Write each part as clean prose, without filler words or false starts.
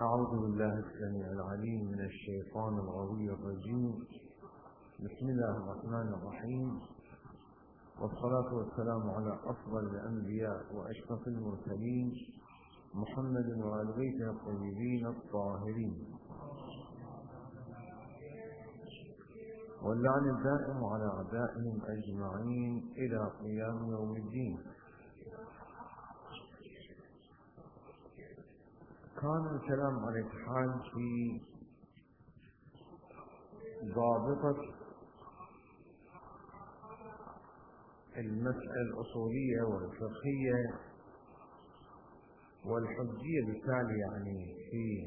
أعوذ بالله السميع العليم من الشيطان الغوي الرجيم. بسم الله الرحمن الرحيم، والصلاة والسلام على أفضل الأنبياء وأشرف المرسلين محمد وآل بيته الطيبين الطاهرين، واللعن الدائم على أعدائهم أجمعين إلى قيام يوم الدين. كان الكلام على الحال في ضابطة المسألة الأصولية والفقهية والحجية، بالتالي يعني في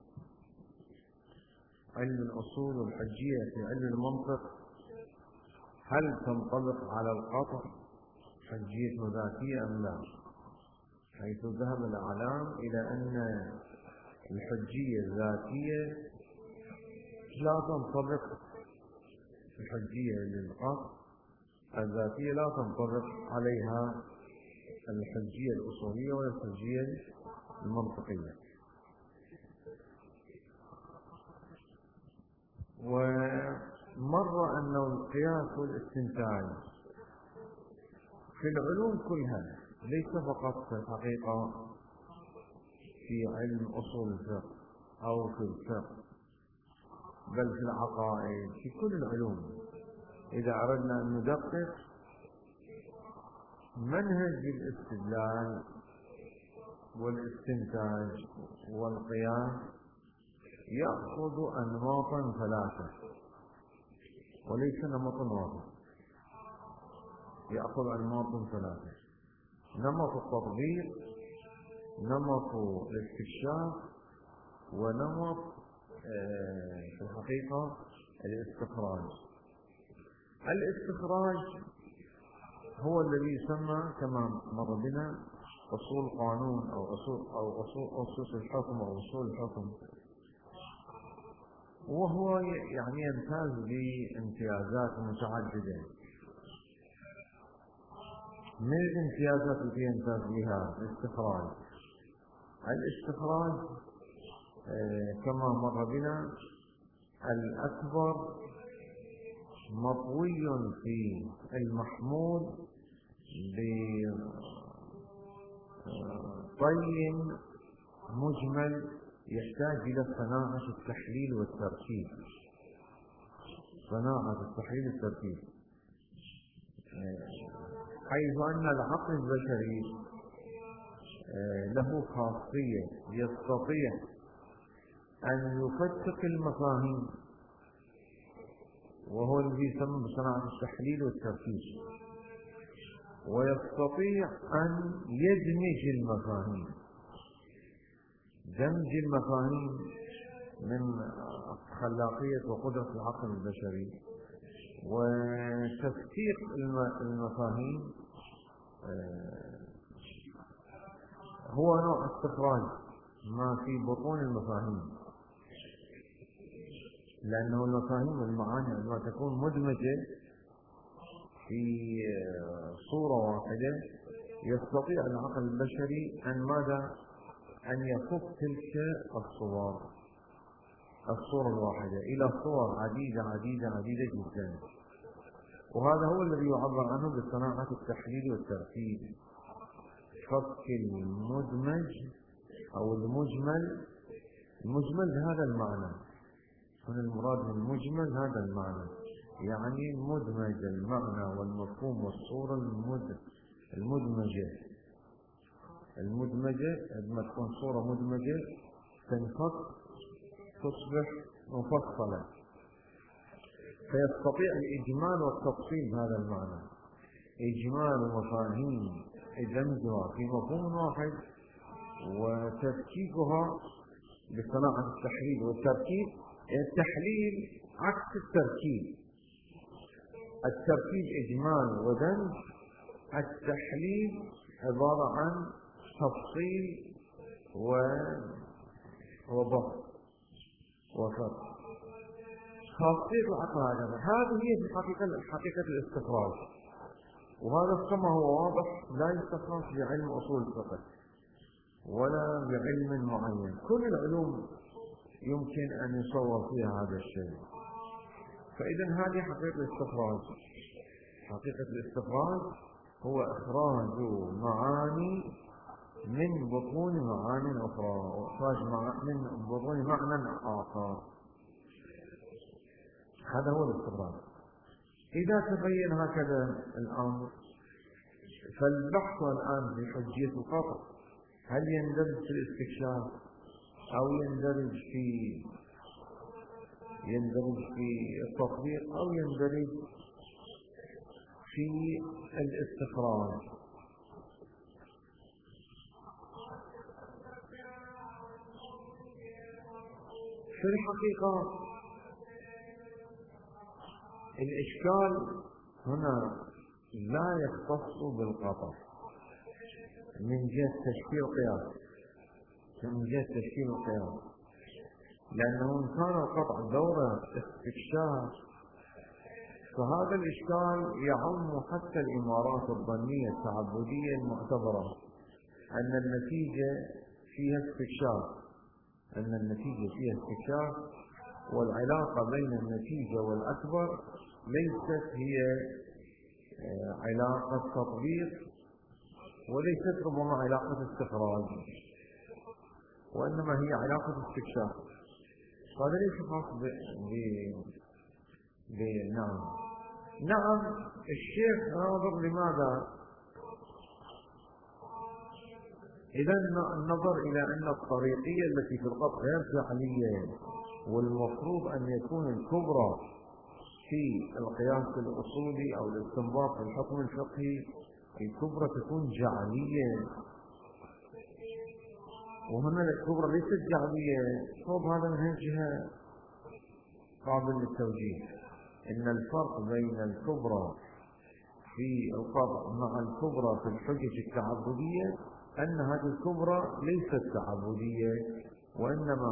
علم الأصول والحجية في علم المنطق هل تنطبق على القطع حجية ذاتية أم لا؟ حيث ذهب الأعلام إلى أن الحجية الذاتية لا تنطبق، الحجية للقطع الذاتية لا تنطبق عليها الحجية الأصولية ولا الحجية المنطقية. ومر أن القياس والاستنتاج في العلوم كلها، ليس فقط في الحقيقة في علم أصول الفقه أو في الفقه، بل في العقائد، في كل العلوم. إذا أردنا أن ندقق منهج الاستدلال والاستنتاج والقياس يأخذ أنماطا ثلاثة وليس نمط واحد، يأخذ أنماط ثلاثة: نمط التطبيق، نمط الاستكشاف، ونمط في الحقيقة الاستخراج. الاستخراج هو الذي يسمى كما مر بنا أصول قانون أو أصول الحكم أو أصول الحكم، وهو يعني يمتاز بامتيازات متعددة. من الامتيازات التي يمتاز بها الاستخراج كما مر بنا الأكبر مطوي في المحمول بطي مجمل يحتاج إلى صناعة التحليل والتركيب. صناعة التحليل والتركيب حيث أن العقل البشري له خاصية، يستطيع أن يفتق المفاهيم، وهو الذي يسمى بصناعة التحليل والتركيب، ويستطيع أن يدمج المفاهيم. دمج المفاهيم من خلاقية وقدرة العقل البشري، وتفتيق المفاهيم هو نوع استخراج ما في بطون المفاهيم، لأنه المفاهيم والمعاني عندما تكون مدمجة في صورة واحدة يستطيع العقل البشري أن ماذا؟ أن يفك تلك الصورة الواحدة إلى صور عديدة عديدة عديدة جدا. وهذا هو الذي يعبر عنه بصناعة التحليل والتركيب، فك المدمج أو المجمل بهذا المعنى. هنا المراد من المجمل هذا المعنى، يعني مدمج المعنى والمفهوم والصورة المدمجة عندما تكون صورة مدمجة تنفك تصبح مفصلة، فيستطيع الإجمال والتفصيل بهذا المعنى، إجمال مفاهيم دمجها في مفهوم واحد وتفكيكها بصناعة التحليل والتركيب. التحليل عكس التركيب إجمال ودمج، التحليل عبارة عن تفصيل وضبط وفرق. خاصية العقل هذه هي في حقيقة الاستخراج، وهذا كما هو واضح لا يستخرج في علم أصول الفقه. ولا بعلم معين. كل العلوم يمكن أن يصور فيها هذا الشيء. فإذا هذه حقيقة الاستخراج. حقيقة الاستخراج هو إخراج معاني من بطون معاني أخرى، وإخراج من بطون معنى آخر. هذا هو الاستخراج. إذا تبين هكذا الأمر، فالبحث الآن في حجية القطع هل يندرج في الاستكشاف أو يندرج في التطبيق أو يندرج في الاستخراج. في الحقيقة الإشكال هنا لا يختص بالقطع من جهة تشكيل قياس، لأنه إن كان القطع دورة استكشاف فهذا الإشكال يعم حتى الإمارات الظنية التعبدية المعتبرة أن النتيجة فيها استكشاف، والعلاقة بين النتيجة والأكبر ليست هي علاقة تطبيق وليست ربما علاقة استخراج، وإنما هي علاقة استكشاف. هذا ليس خاص نعم الشيخ ناظر لماذا؟ إذا النظر إلى أن الطريقية التي في القطع غير فعلية، والمفروض أن يكون الكبرى في القياس الأصولي أو الاستنباط في الحكم الفقهي الكبرى تكون جعلية، وهنا الكبرى ليست جعلية. صوب هذا من هالجهة قابل للتوجيه، إن الفرق بين الكبرى في القطع مع الكبرى في الحجج التعبدية أن هذه الكبرى ليست تعبدية، وإنما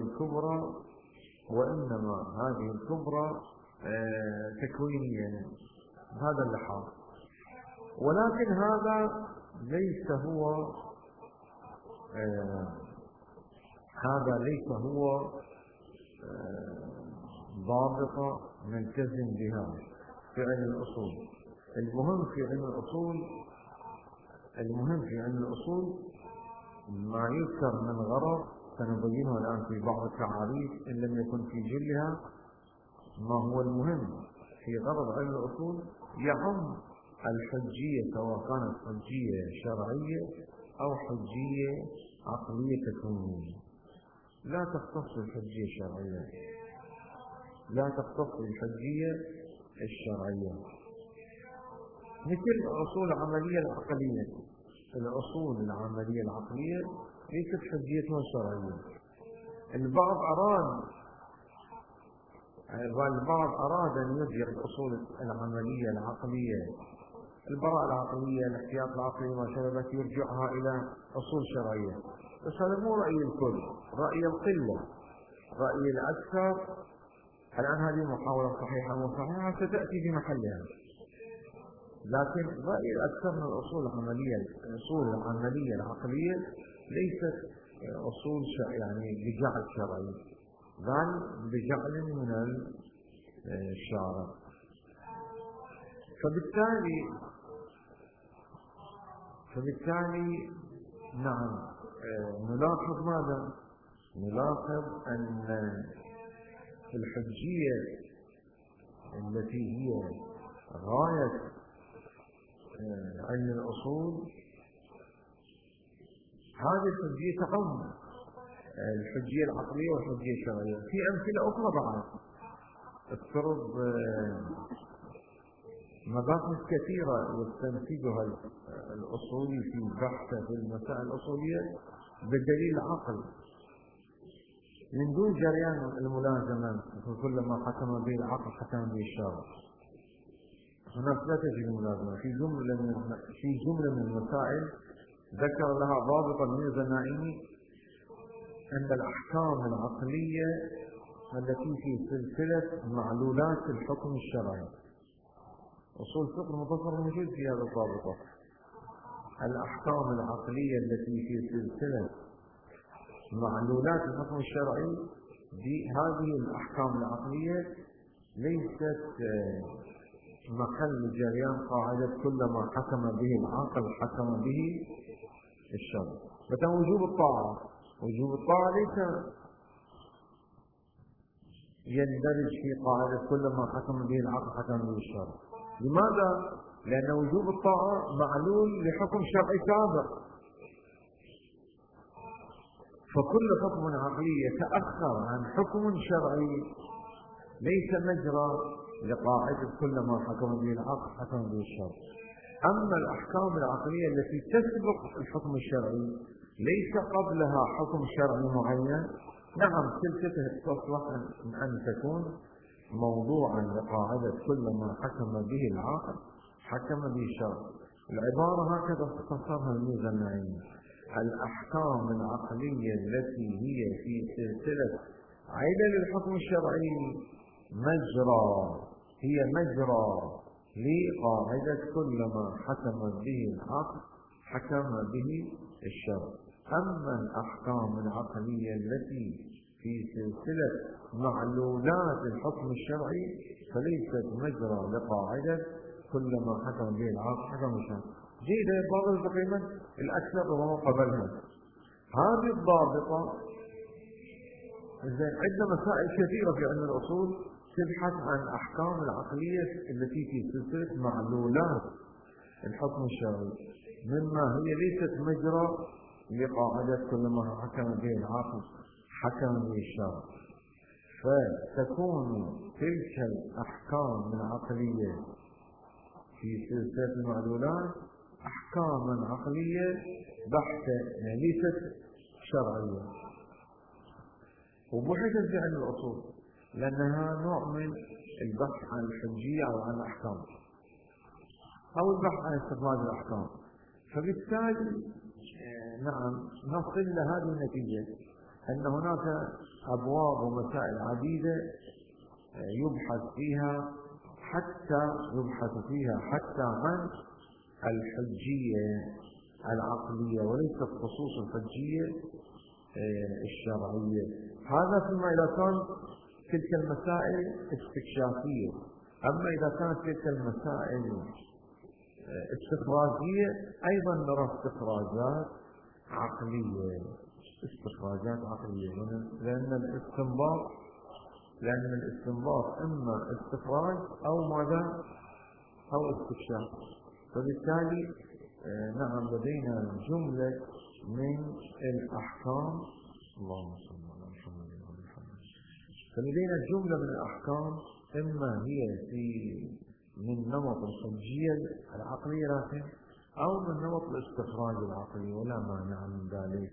هذه الكبرى تكوينية بهذا اللحاظ. ولكن هذا ليس هو ضابط ملتزم بها في علم الأصول. المهم في علم الأصول ما يذكر من غرض سنبينه الآن في بعض التعاريف إن لم يكن في جلها. ما هو المهم في غرض علم الأصول يعم الحجية، سواء كانت حجية شرعية أو حجية عقلية تكوينية، لا تختص بالحجية الشرعية، مثل الأصول العملية العقلية ليست حجيتها شرعية. البعض أراد أن يجري الأصول العملية العقلية، البراءة العقلية، الاحتياط العقلي وما شابه، يرجعها إلى أصول شرعية. بس هذا مو رأي الكل، رأي القلة، رأي الأكثر. الآن هذه محاولة صحيحة وصحيحة ستأتي في محلها، لكن رأي الأكثر من الأصول العملية العقلية ليست أصول بجعل شرعي، بل بجعل من الشارع. فبالتالي نعم نلاحظ ماذا؟ نلاحظ أن الحجية التي هي غاية علم الأصول، هذه الحجية تعم الحجية العقلية والحجية الشرعية. في أمثلة أخرى بعد افترض مباحث كثيرة يستنتجها الأصولي في بحثه في المسائل الأصولية بدليل عقل من دون جريان الملازمة، كل ما حكم به العقل حكم به الشرع. هناك لا تجد الملازمة في جملة من المسائل ذكر لها ضابطا من الزنائي أن الأحكام العقلية التي في سلسلة معلولات الحكم الشرعي، أصول فقه المظفر موجود في هذا الضابطة. الأحكام العقلية التي في سلسلة معلولات الحكم الشرعي، هذه الأحكام العقلية ليست محل جريان قاعدة كل ما حكم به العقل حكم به الشرع. مثلا وجوب الطاعة ليس يندرج في قاعدة كل ما حكم به العقل حكم به الشرع. لماذا؟ لأن وجوب الطاعة معلول لحكم شرعي سابق، فكل حكم عقلي يتأخر عن حكم شرعي ليس مجرى لقاعدة كل ما حكم به العقل حكم به الشرع. أما الأحكام العقلية التي تسبق الحكم الشرعي ليس قبلها حكم شرعي معين، نعم تلك تصلح أن تكون موضوعا لقاعدة كل ما حكم به العقل حكم به الشرع. العبارة هكذا اختصرها الميزاني: الأحكام العقلية التي هي في سلسلة علل الحكم الشرعي هي مجرى لقاعدة كل ما حكم به العقل حكم به الشرع. أما الأحكام العقلية التي في سلسلة معلولات الحكم الشرعي فليست مجرى لقاعدة كل ما حكم به العقل حكم به الشرع. جيدة الضابطة تقريبا الأكثر وهو قبلها. هذه الضابطة عندنا مسائل كثيرة في علم الأصول تبحث عن الأحكام العقلية التي في سلسلة معلولات الحكم الشرعي، مما هي ليست مجرى لقاعدة كل ما حكم به العقل حكم به الشرع. فتكون تلك الأحكام العقلية في سلسلة المعلولات أحكاما عقلية بحتة، يعني ليست شرعية. وبحثت في علم الأصول لأنها نوع من البحث عن الحجية أو عن الأحكام أو البحث عن استخراج الأحكام. فبالتالي نعم نصل إلى هذه النتيجة أن هناك أبواب ومسائل عديدة يبحث فيها حتى عن الحجية العقلية وليس خصوص الحجية الشرعية. هذا فيما إذا كان تلك المسائل استكشافية. أما إذا كانت تلك المسائل استخراجية أيضا نرى استخراجات عقلية لأن الاستنباط إما استخراج أو ماذا أو استكشاف. فبالتالي نعم لدينا جملة من الأحكام، اللهم صل على محمد. فلدينا جملة من الأحكام إما هي من نمط الحجية العقلية لكن أو من نمط الاستخراج العقلي، ولا مانع من ذلك.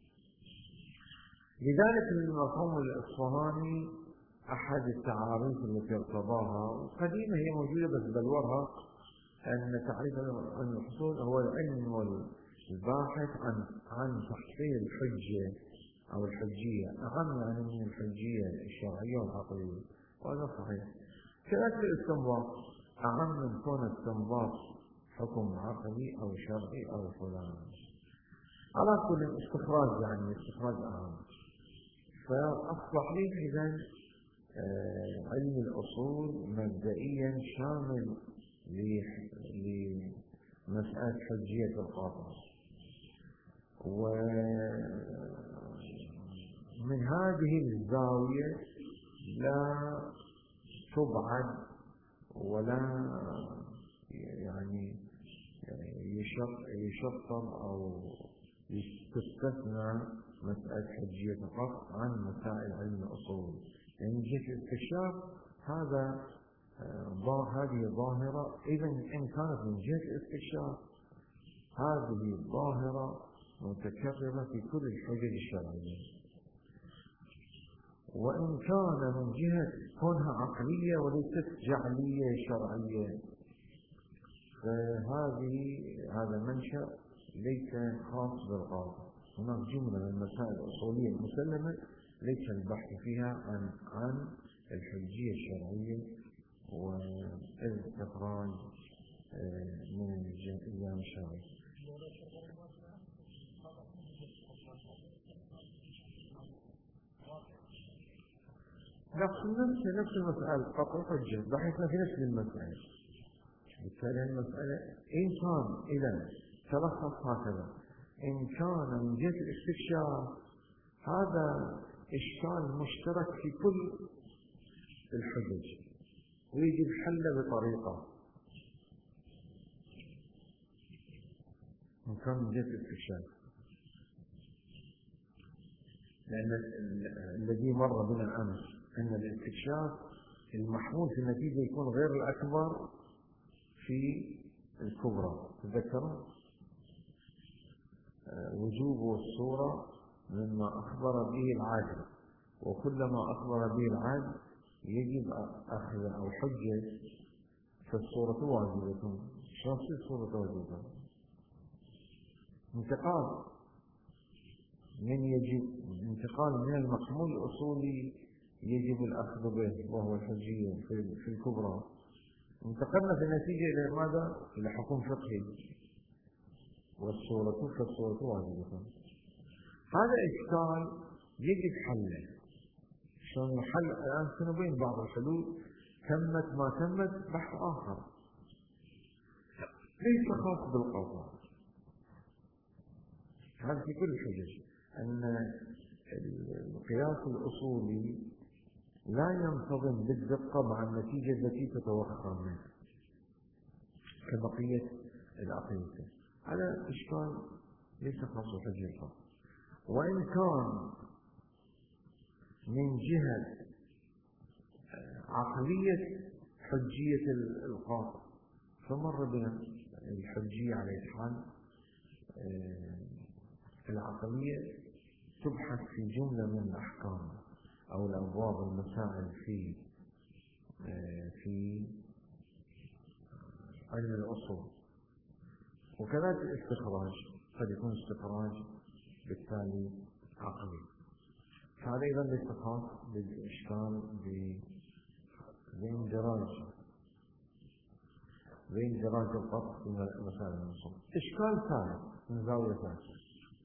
لذلك المفهوم الإصفهاني أحد التعاريف التي ارتضاها وقديمة هي موجودة بس بلورها أن تعريف علم الأصول هو العلم والباحث عن تحصيل الحجة أو الحجية، أهم يعني من الحجية الشرعية والعقلية، وهذا صحيح. كذلك الاستنباط أهم من كون استنباط حكم عقلي أو شرعي أو فلان. على كل استخراج يعني استخراج أهم. فأصبح لي إذن علم الأصول مبدئيا شامل لمسألة حجية القاطع. ومن هذه الزاوية لا تبعد ولا يعني يشطب أو تستثنى مسألة حجية القطع عن مسائل علم الأصول. يعني من جهة الاستكشاف هذه ظاهرة، إذا إن كانت من جهة الاستكشاف هذه ظاهرة متكررة في كل الحجج الشرعية. وإن كان من جهة كونها عقلية وليست جعلية شرعية فهذا منشأ ليس خاص بالقاضي. هناك جملة من المسائل الأصولية المسلمة ليس البحث فيها عن الحجية الشرعية والاستخراج من الجانب الشرعي. نفس المسألة قطع حجة بحيث في نفس المسألة. بالتالي المسألة إن كان إذا تلخص هكذا، إن كان من جهة الاستكشاف هذا إشكال مشترك في كل الحجج ويجب حله بطريقة، إن كان من جهة الاستكشاف، لأن الذي مر بنا أمس أن الاستكشاف المحمول في النتيجة يكون غير الأكبر في الكبرى. تذكروا وجوب الصورة مما أخبر به العادل، وكلما أخبر به العادل يجب أخذ أو حجة، فالصورة واجبة. شو تصير الصورة واجبة؟ انتقال من المحمول الأصولي يجب الأخذ به وهو الحجية في الكبرى، انتقلنا في النتيجة إلى ماذا؟ إلى حكم فقهي، والصورة فالصورة واجبة. هذا إشكال يجب حله. شلون الحل؟ الآن سنبين بعض الحلول، تمت ما تمت بحث آخر ليس خاص بالقضاء. هذا في كل الحجج أن القياس الأصولي لا ينتظم بالدقة مع النتيجة التي تتوخى منه كبقية الأقيسة. هذا إشكال ليس خاص بالحجة الخاص. وإن كان من جهة عقلية حجية القاطع فمر بنا الحجية على الحال العقلية تبحث في جملة من الأحكام أو الأبواب المسائل في علم الأصول، وكذلك الاستخراج قد يكون استخراج بالتالي عقلي. فهذا أيضا ليس خاص بالإشكال باندراج القطع في مسائل الأصول. إشكال ثالث من زاوية ثالثة،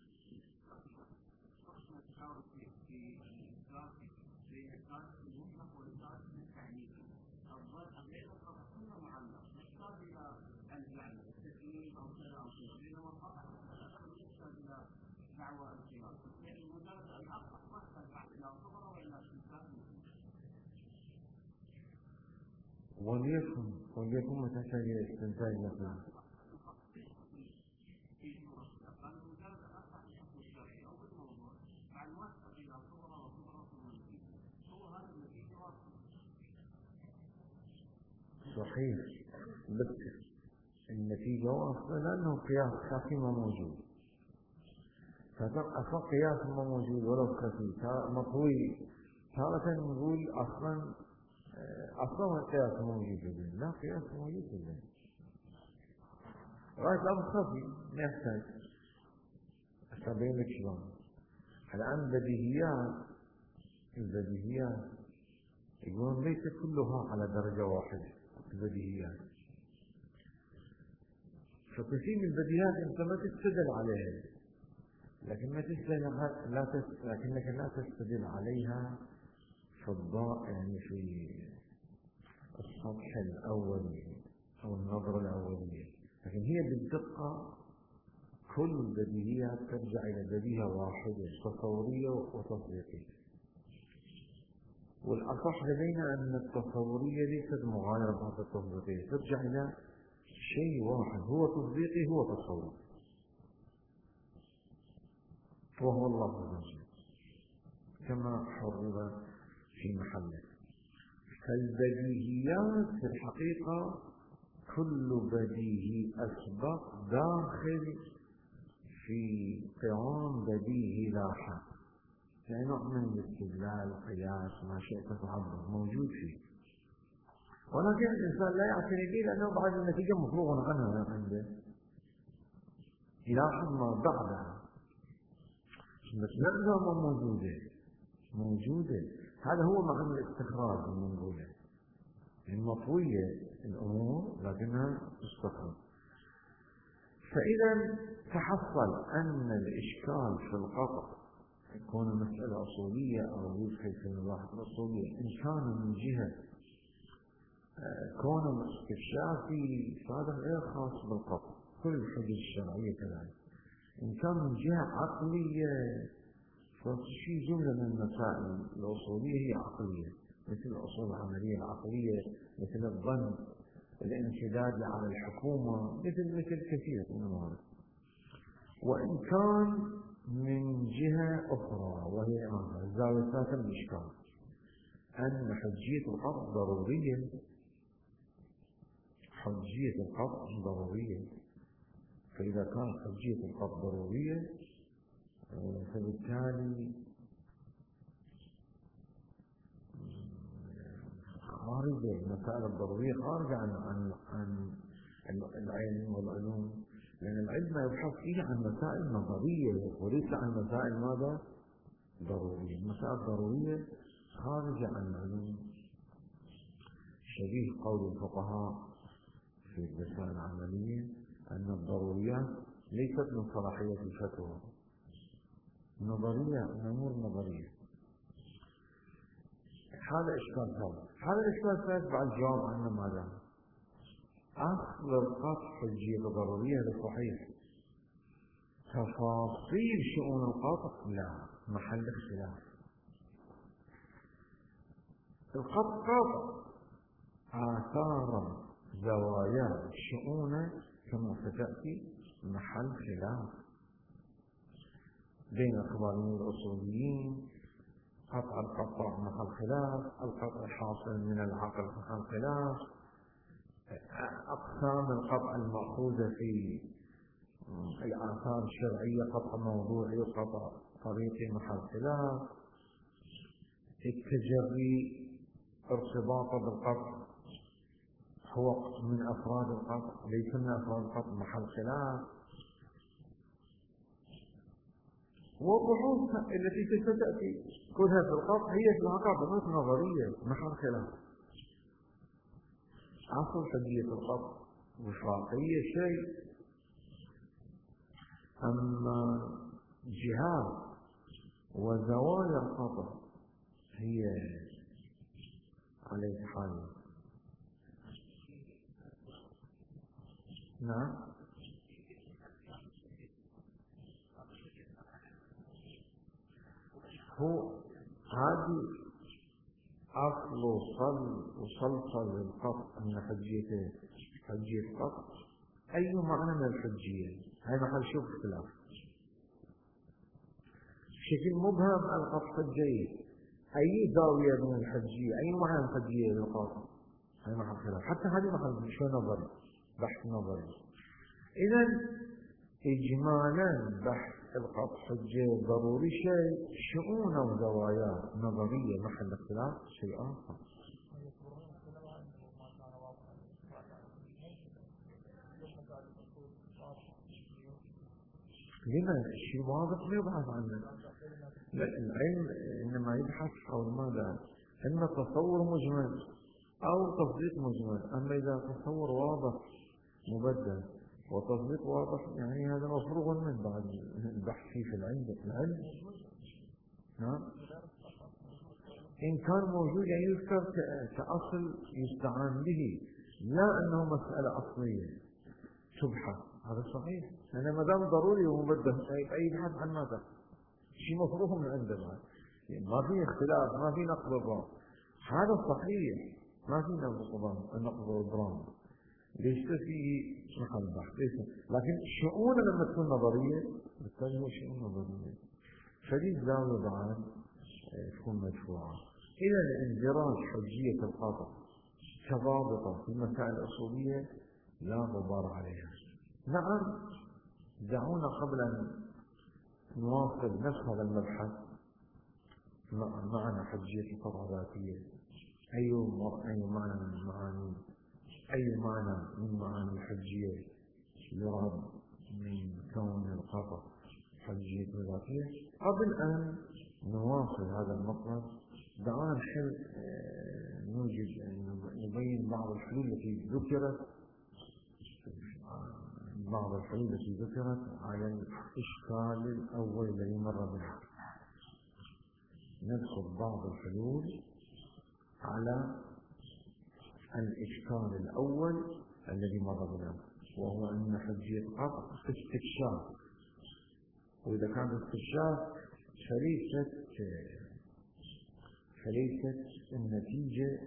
وليكن متحتاج إلى استنتاج مثلا. صحيح، بس النتيجة واصلة لأنه قياس خفي ما موجود، فأصلا قياس ما موجود ولو خفي مطوي. تارة نقول أصلا القياس موجود جدا، لا قياس موجود جدا غاية الأمر خفي ما يحتاج. أستبين لك شلون. الآن البديهيات يقولون ليس كلها على درجة واحدة. البديهيات فكثير من البديهيات أنت ما تستدل عليها، لكنك لا تستدل عليها في الضوء، يعني في السطح الأولي أو النظرة الأولية، لكن هي بالدقة كل البديهيات ترجع إلى بديهة واحدة تصورية وتطبيقية. والأصح لدينا أن التصورية ليست مغايرة بعض التطبيقية، ترجع إلى شيء واحد هو تطبيقي هو تصور، وهو الله عز وجل كما حرر في محله. فالبديهيات في الحقيقة كل بديهي أسبق داخل في قوام بديهي لاحق، يعني نوع من الاستدلال القياس ما شئت تعبر موجود فيه، ولكن الإنسان لا يعتني به لأنه بعد النتيجة مفروغ عنها عنده، يلاحظ ما بعدها، بس نفسها موجودة. هذا هو معنى الاستخراج من نقوله، المطوية الأمور لكنها تستخرج. فإذا تحصل أن الإشكال في القطع يكون المسألة أصولية أو يدخل في المباحث الأصولية إن كان من جهة كون الاستفشاء في صادق غير خاص بالقطع، كل الحجج الشرعية كذلك. إن كان من جهة عقلية فشي جملة من المسائل الأصولية هي عقلية، مثل الأصول العملية العقلية، مثل الظن، الانسداد على الحكومة، مثل كثير من الموارد. وإن كان من جهة أخرى وهي الزاوية الثالثة من الإشكال أن حجية القطع ضرورية، حجية القطع ضرورية. فإذا كانت حجية القطع ضرورية فبالتالي خارجة المسائل الضرورية خارجة عن العلم والعلوم، لأن العلم يبحث فيه عن مسائل نظرية وليس عن مسائل ماذا؟ ضرورية. المسائل الضرورية خارجة عن العلوم، شبيه قول الفقهاء في المسائل العملية أن الضروريات ليست من صلاحية الفتوى، نظرية، أمور نظرية. هذا إشكال ثالث. هذا الإشكال الثالث بعد الجواب عنه ماذا؟ أصل القطع حجية ضرورية هذا صحيح، تفاصيل شؤون القطع لا، محل اختلاف. القطع قطع، آثار زوايا شؤونه كما ستأتي محل خلاف بين الخباريين الأصوليين. قطع القطع محل خلاف، القطع الحاصل من العقل محل خلاف، أقسام القطع المأخوذة في الآثار الشرعية، قطع موضوعي وقطع طريقي محل خلاف، التجري ارتباطه بالقطع هو من أفراد القطع ليس من أفراد القطع محل خلاف، والبحوث التي ستأتي كلها في القطع هي في الواقع بحوث نظرية محل خلاف. أصل حجية القطع وفاقية شيء، أما جهات وزوايا القطع هي عليه حال. نعم، هو هذه أصل وصلصل القطع أن حجية القطع أي معنى من الحجية، هذا محل شوف اختلاف. بشكل مبهم القطع حجية، أي زاوية من الحجية، أي معنى الحجية للقطع، هذا محل خلاف. حتى هذه محل شو نظري، بحث نظري. إذا إجمالا بحث القطع حجة ضروري شيء، شؤون وزوايا نظرية محل اختلاف شيء آخر. لما الشيء واضح ما يبحث عنه؟ العلم إنما يبحث حول ماذا؟ إما تصور مجمل أو تصديق مجمل. أما إذا تصور واضح مبدل وتصديق واضح يعني هذا مفروغ من بعد البحث فيه في العلم. نعم، إن كان موجود يعني يذكر كأصل يستعان به، لا أنه مسألة أصلية تبحث. هذا صحيح، لأن ما دام ضروري ومبدل أي يبحث عن ماذا؟ شيء مفروغ من عندنا، يعني ما في اختلاف، ما في نقض الضرر. هذا صحيح، ما في نقض الضرر، ليس فيه محل بحث، لكن شؤون لما تكون نظرية بالتالي هو شؤون نظرية، فدي الزاوية بعد تكون مدفوعة. إذا اندراج حجية القطع كضابطة في المسائل الأصولية لا غبار عليها. نعم، دعونا قبل أن نواصل نفس هذا المبحث معنى حجية القطع ذاتية، أي معنى من المعاني، أي معنى من معاني الحجية يراد من كون القطع حجية ذاتية. قبل أن نواصل هذا المطلب دعونا نحل نبين بعض الحلول التي ذكرت بعض الحلول التي ذكرت على الإشكال الأول الذي مر بنا. نذكر بعض الحلول على الإشكال الأول الذي مر بنا، وهو أن حجية قطع استكشاف، وإذا كان استكشاف فليست النتيجة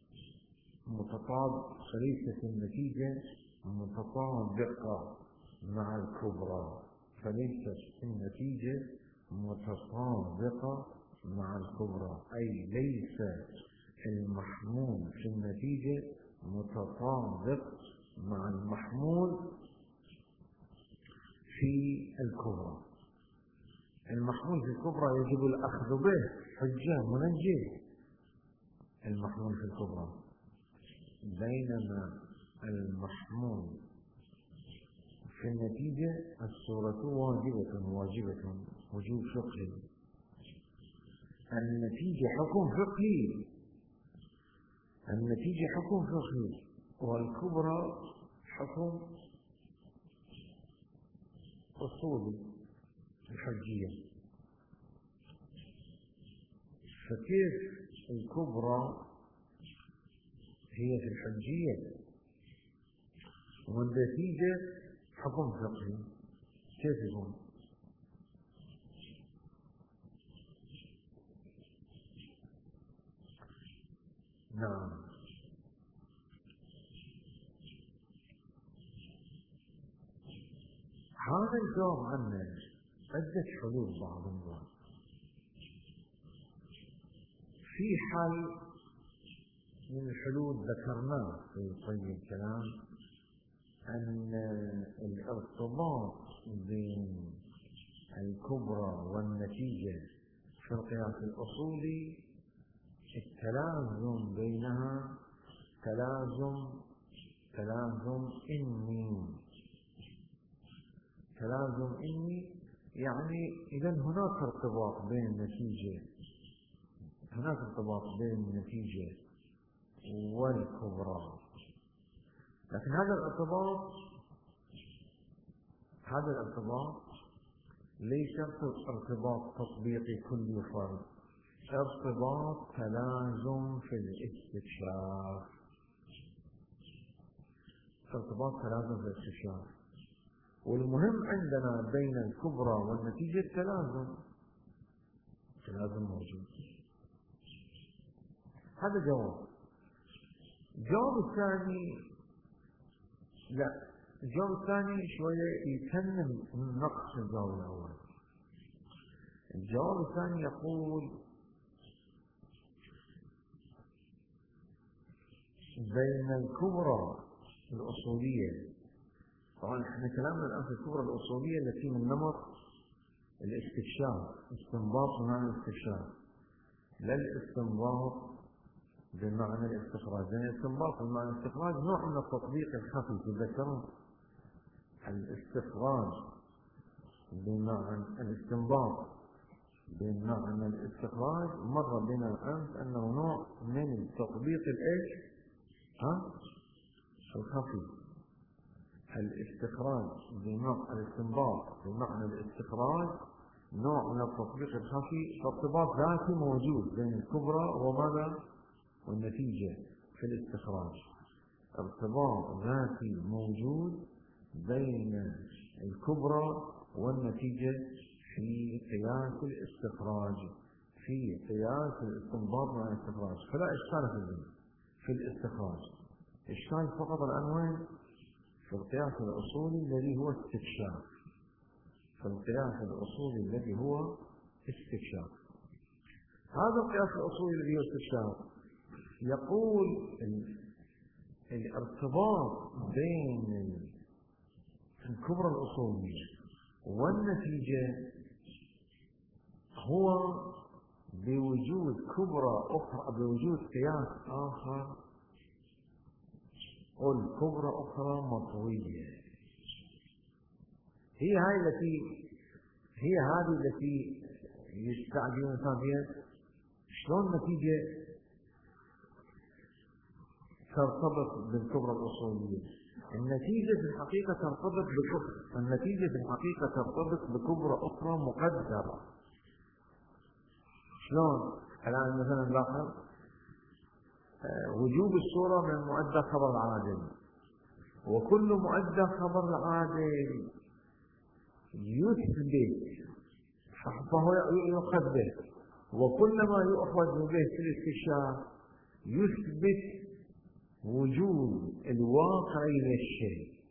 متطابقة مع الكبرى، أي ليس المحمول في النتيجة متطابق مع المحمول في الكبرى. المحمول في الكبرى يجب الأخذ به حجة منجية المحمول في الكبرى، بينما المحمول في النتيجة الصورة واجبة وجوب فقهي. النتيجة حكم فقهي والكبرى حكم أصولي الحجية. فكيف الكبرى هي في الحجية والنتيجة حكم فقهي؟ كيف يكون؟ نعم، هذا الجواب عنه عدة حلول. بعضهم في حل من الحلول ذكرناه في طي الكلام، أن الارتباط بين الكبرى والنتيجة في القياس الأصولي التلازم بينها تلازم إني، يعني إذا هناك ارتباط بين النتيجة والكبرى، لكن هذا الارتباط ليس ارتباط تطبيقي كل فرد، ارتباط تلازم في الاستكشاف. والمهم عندنا بين الكبرى والنتيجة تلازم موجود. هذا جواب. الجواب الثاني شوية يتمم نقص الجواب الأول. الجواب الثاني يقول بين الكبرى الأصولية، طبعا احنا كلامنا الآن في الكبرى الأصولية التي من نمط الاستكشاف، استنباط بمعنى الاستكشاف، لا الاستنباط بمعنى الاستخراج. يعني الاستنباط بمعنى الاستخراج نوع من التطبيق الخفي، تذكرون الاستخراج بمعنى الاستنباط بمعنى الاستخراج مر بنا أمس أنه نوع من التطبيق الخفي. الاستنباط بمعنى الاستخراج نوع من التطبيق الخفي، ارتباط ذاتي موجود بين الكبرى والنتيجة في الاستخراج، ارتباط ذاتي موجود بين الكبرى والنتيجة في قياس الاستخراج، في قياس الاستنباط مع الاستخراج. فلا إشكال في الاستخراج، إشكال فقط الآن وين؟ في القياس الأصولي الذي هو استكشاف. هذا القياس الأصولي الذي هو استكشاف يقول الارتباط بين الكبرى الأصولية والنتيجة هو بوجود قياس آخر، والكبرى أخرى مطوية. هي هذه التي يستعجل الإنسان فيها. شلون النتيجة ترتبط بالكبرى الأصولية؟ النتيجة في الحقيقة ترتبط بكبرى، النتيجة في الحقيقة ترتبط بكبرى أخرى مقدرة. شلون؟ الآن مثلا لاحظ وجوب الصورة من مؤدى خبر العادل، وكل مؤدى خبر العادل يثبت فهو يؤخذ به، وكل ما يؤخذ به في الاستشهاد يثبت وجود الواقع للشيء،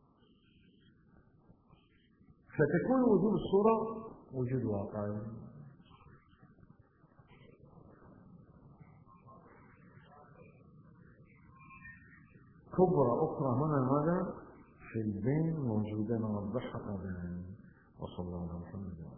فتكون وجود الصورة وجود واقعي. كبرى أخرى هنا ماذا؟ في البين موجودة نوضحها قبل. وصلى الله عليه وسلم.